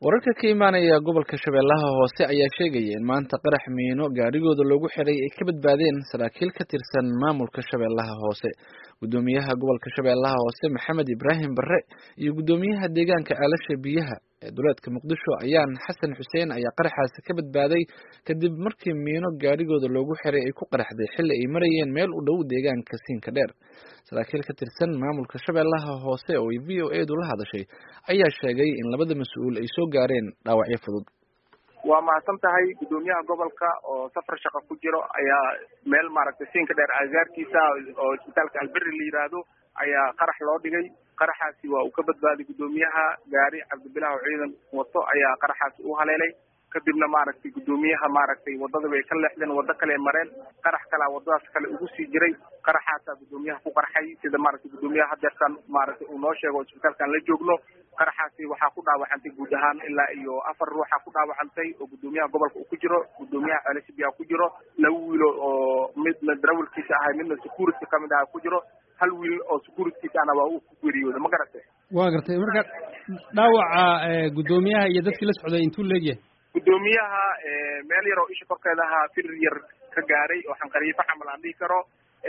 wararka ka imaanaya gobolka Shabeellaha Hoose ayaa sheegaya in maanta qarax miino gaarigooda loogu xiray ay ka badbaadeen saraakiil ka tirsan maamulka Shabeellaha Hoose. Gudoomiyaha gobolka Shabeellaha Hoose Maxamed Ibrahim Barre iyo gudoomiyaha deegaanka Aalasha Biyaha ee dowladka Muqdisho ayaan Xasan Xuseen ayaa qaraxaasi ka badbaaday kadib markii miino gaarigooda loogu xiray ay ku qaraxday xilli ay marayeen meel u dhow deegaanka Siinka Dheer. Saraakiil ka tirsan maamulka Shabeellaha Hoose oo VOA-du la hadashay ayaa sheegay in labada mas'uul ay soo gaareen dhaawacyo fudud. waa mahadsan tahay gudoomiyaha gobolka oo safar shaqo ku jiro ayaa meel maaragtay Siinka Dheer agaarkiisa oo isbitaalka Albirri la yiraahdo ayaa qarax loo dhigay. qaraxaasi waa uu ka badbaaday gudoomiyaha gaari Cabdibilaah ciidan wato ayaa qaraxaasi u haleelay kadibna maaragtay gudoomiyaha maaragtay wadada way ka leexdeen wada kale mareen qarax kala wadadaas kale ugu sii jiray qaraxaasa gudoomiyaha ku qarxay sida maaragtay gudoomiyaha hadeertan maaragtay uu noo sheego isbitaalkan la joogno qaraxaasi waxaa ku dhaawacantay guud ahaan ilaa iyo 4 ruux ku dhaawacantay oo gudoomiyaha gobolka uu ku jiro gudoomiyaha Aalasha Biyaha ku jiro laba wiil oo midna darawalkiisa ahay midna security kamid ah ku jiro hal wiil oo security ana waa uu ku geeriyooday ma garatay waa gartay marka dhaawaca gudoomiyaha iyo dadkii la socday intuu leeyahay gudoomiyaha meel yar oo isha korkeeda ahaa fir yar ka gaaray oo xanqariifo camal aan dhihi karo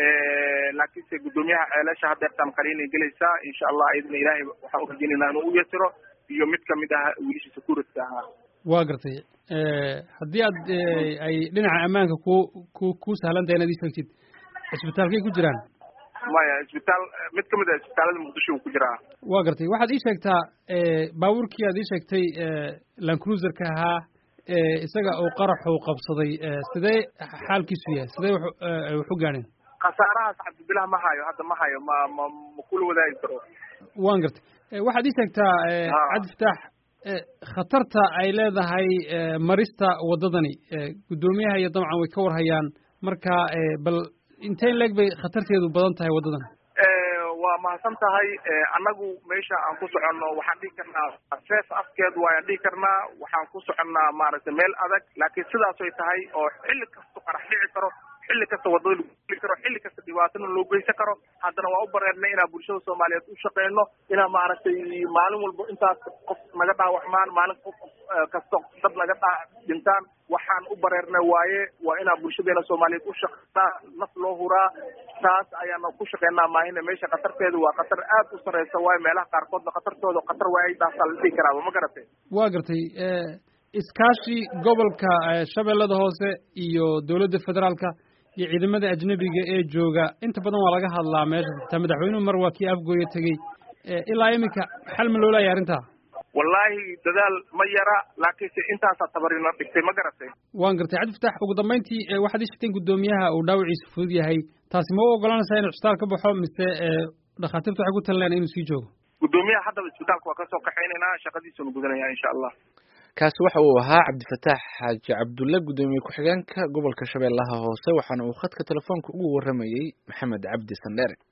laakiinse gudoomiyaha Aalasha hadeertan qaliin gelaysaa insha Allah idin Ilaahay waxa uu rajaynaynaa inuu u yasiro iyo mid kamid ah wiilasha security ahaa waa gartay haddii aad ay dhinaca ammaanka ku sahlan tahay inaad ii sheegtid isbitaalkay ku jiraan maya isbitaal mid kamid ah isbitaalada Muqdisho ku jira waa gartay waxaad ii sheegtaa baabuurkii aad ii sheegtay Land Cruiser-ka ahaa isaga oo qaraxu qabsaday sidee xaalkiisu yahay sidee wax u gaareen qasaarahaas Cabdibilaah ma hayo hadda ma hayo ma kula wadaagi karo waan gartay waxaad ii sheegtaa Cabdi Fataax khatarta ay leedahay marista wadadani gudoomiyaha iyo dabcan way ka warhayaan marka bal inteen leeg bay khatarteedu badan tahay wadadan waa mahadsan tahay anagu meesha aan ku soconno waxaan dhihi karnaa safe afkeed waan dhihi karnaa waxaan ku soconnaa maaragtay meel adag laakiin sidaas ay tahay oo xilli kasta qarax dhici karo xilli kasta wadada lagu geli karo xilli kasta dhibaatana loo geysan karo haddana waa u bareernay inaan bulshada Soomaaliyeed u shaqeyno inaan maaragtay maalin walba intaas qof naga dhaawacmaan maalin qof kasta dad naga dhintaan waxaan u bareernay waaye waa inaan bulshadeena Soomaaliyeed u shaqeynaa naf loo huraa taas ayaan ku shaqeynaa maahina meesha khatarteedu waa khatar aad u sareysa waaye meelaha qaarkoodna khatartooda khatar waay daasal dhihi karaa ma garatay waa gartay iskaashi gobolka Shabeellada Hoose iyo dawladda federaalka iyo ciidamada ajnabiga ee jooga inta badan waa laga hadlaa meesha xitaa madaxweynuhu mar waa kii afgooyo tagay ilaa iminka xal ma loo leeyahay arrintaa wallahi dadaal ma yara laakiinse intaasaa tabarina dhigtay ma garatay waan gartay Cabdi Fataax ugu dambeyntii waxaad ii sheegteen gudoomiyaha uu dhaawaciisa fudud yahay taasi ma u ogolanaysaa inuu isbitaal ka baxo mise dhakhaatiirtu waxay ku talinayaan inuu sii joogo gudoomiyaha haddaba isbitaalka waa kasoo kaxaynaynaa shaqadiisuna gudanaya insha Allah kaasi waxa uu ahaa Cabdi Fataax Xaaji Cabdulle gudoomiye ku-xigeenka gobolka Shabeellaha Hoose waxaana uu khadka telefoonka ugu waramayay Maxamed Cabdi Sandheere.